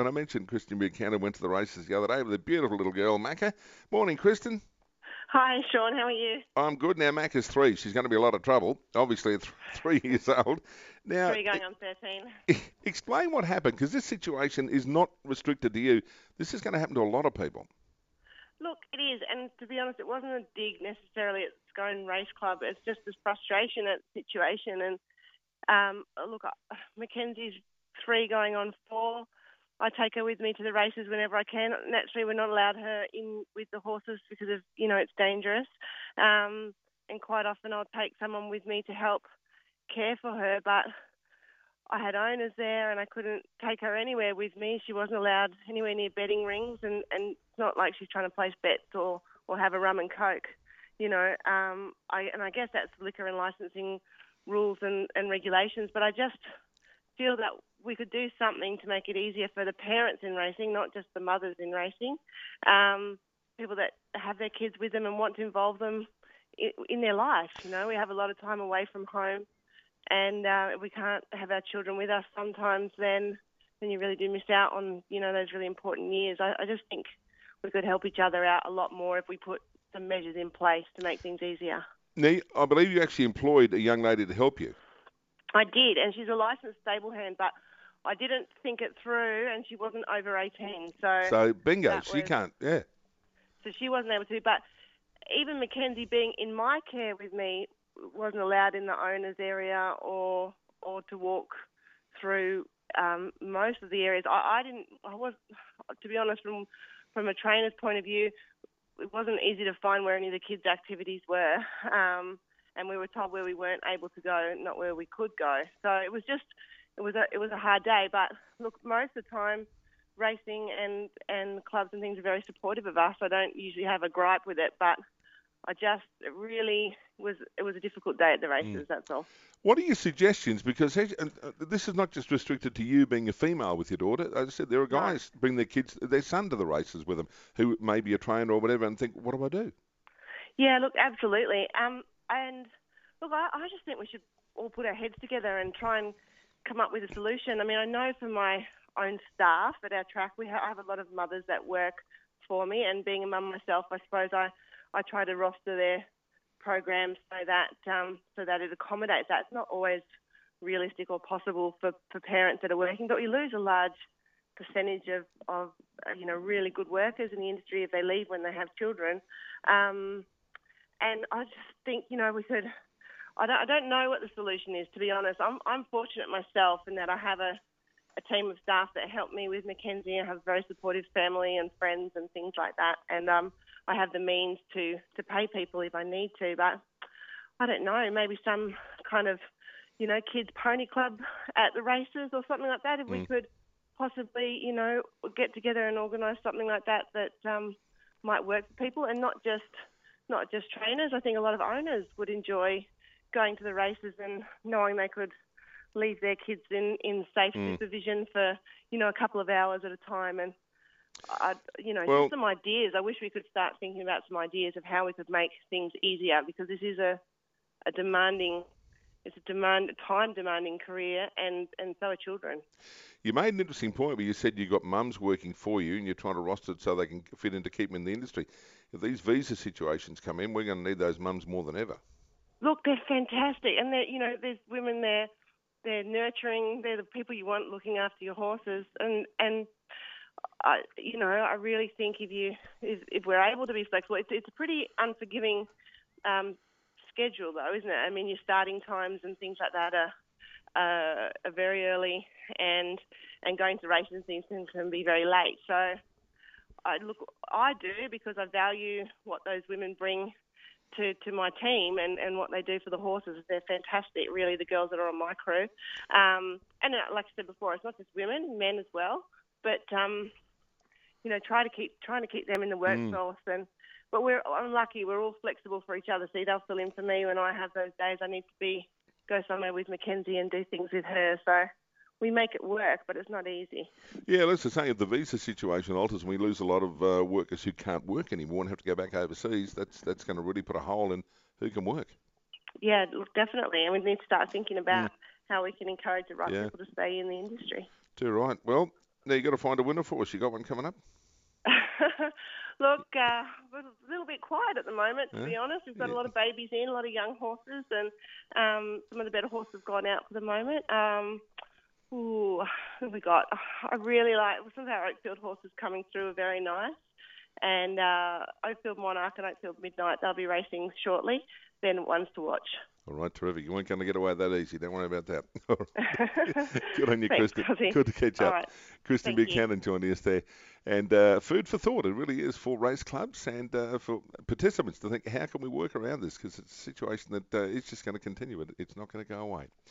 I mentioned Kristen Buchanan went to the races the other day with a beautiful little girl, Macca. Morning, Kristen. Hi, Sean. How are you? I'm good now. Macca's 3. She's going to be a lot of trouble. Obviously, at 3 years old. Now, 3 going on 13. explain what happened, because this situation is not restricted to you. This is going to happen to a lot of people. Look, it is, and to be honest, it wasn't a dig necessarily at Scone Race Club. It's just this frustration at the situation. And look, Mackenzie's 3 going on 4. I take her with me to the races whenever I can. Naturally, we're not allowed her in with the horses because of, it's dangerous. And quite often I'll take someone with me to help care for her, but I had owners there and I couldn't take her anywhere with me. She wasn't allowed anywhere near betting rings, and it's not like she's trying to place bets or have a rum and coke, I guess that's liquor and licensing rules and regulations, but I just feel that we could do something to make it easier for the parents in racing, not just the mothers in racing, people that have their kids with them and want to involve them in their life. We have a lot of time away from home, and if we can't have our children with us sometimes, then you really do miss out on, those really important years. I just think we could help each other out a lot more if we put some measures in place to make things easier. Now, I believe you actually employed a young lady to help you. I did, and she's a licensed stable hand, but I didn't think it through, and she wasn't over 18. So bingo, she can't, yeah. So she wasn't able to, but even Mackenzie being in my care with me wasn't allowed in the owner's area or to walk through most of the areas. I was, to be honest, from a trainer's point of view, it wasn't easy to find where any of the kids' activities were. And we were told where we weren't able to go, not where we could go. So it was a hard day. But look, most of the time, racing and clubs and things are very supportive of us. I don't usually have a gripe with it, but it really was a difficult day at the races. That's all. What are your suggestions? Because this is not just restricted to you being a female with your daughter. As I said, there are guys bring their son to the races with them who may be a trainer or whatever and think, what do I do? Yeah, look, absolutely. And look, I just think we should all put our heads together and try and come up with a solution. I mean, I know for my own staff at our track, I have a lot of mothers that work for me, and being a mum myself, I suppose I try to roster their programs so that it accommodates that. It's not always realistic or possible for parents that are working, but we lose a large percentage of really good workers in the industry if they leave when they have children. And I just think, we could. I don't know what the solution is, to be honest. I'm fortunate myself in that I have a team of staff that help me with Mackenzie. I have a very supportive family and friends and things like that. And I have the means to pay people if I need to. But I don't know, maybe some kind of, kids pony club at the races or something like that. If we could possibly, get together and organise something like that might work for people, and not just trainers. I think a lot of owners would enjoy going to the races and knowing they could leave their kids in safe supervision for, a couple of hours at a time. And, just some ideas. I wish we could start thinking about some ideas of how we could make things easier, because this is a time-demanding career, and so are children. You made an interesting point where you said you got mums working for you and you're trying to roster it so they can fit in to keep them in the industry. If these visa situations come in, we're going to need those mums more than ever. Look, they're fantastic. And, there's women there, they're nurturing, they're the people you want looking after your horses. And I really think if we're able to be flexible, it's a pretty unforgiving schedule, though, isn't it? I mean, your starting times and things like that are very early, and going to races and things can be very late. So I do, because I value what those women bring to my team and what they do for the horses. They're fantastic, really, the girls that are on my crew. And like I said before, it's not just women, men as well. But trying to keep them in the workforce. But I'm lucky. We're all flexible for each other. See, they'll fill in for me when I have those days I need to go somewhere with Mackenzie and do things with her. So we make it work, but it's not easy. Yeah, let's just say if the visa situation alters and we lose a lot of workers who can't work anymore and have to go back overseas, that's going to really put a hole in who can work. Yeah, definitely. And we need to start thinking about how we can encourage the right people to stay in the industry. Too right. Well, Now you got to find a winner for us. You got one coming up? Look, we're a little bit quiet at the moment, to Yeah? be honest. We've got a Yeah. lot of babies in, a lot of young horses, and some of the better horses have gone out for the moment. Who have we got? I really like some of our Oakfield horses coming through are very nice. And Oakfield Monarch and Oakfield Midnight, they'll be racing shortly. Then ones to watch. All right, terrific. You weren't going to get away that easy. Don't worry about that. All right. Good on you, Thanks, Kristen. Ozzy. Good to catch All up. right. Kristen Thank you. Buchanan joining us there. And food for thought, it really is for race clubs and for participants to think, how can we work around this? Because it's a situation that is just going to continue. It's not going to go away.